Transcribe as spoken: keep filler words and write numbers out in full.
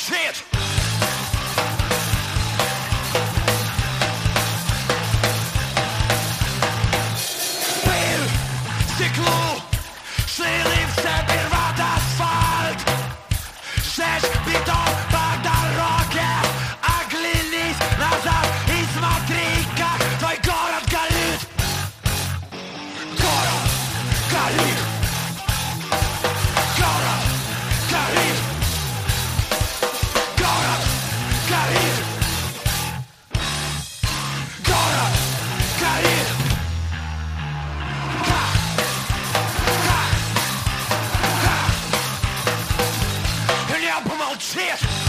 помолчит. Пыль, стекло, шины в цепи рват асфальт. Жечь бетон по дороге, оглянись назад и смотри, как твой город горит. Город горит. Город горит. Город горит. Город горит. Ха! Ха! Ха! Не помолчишь.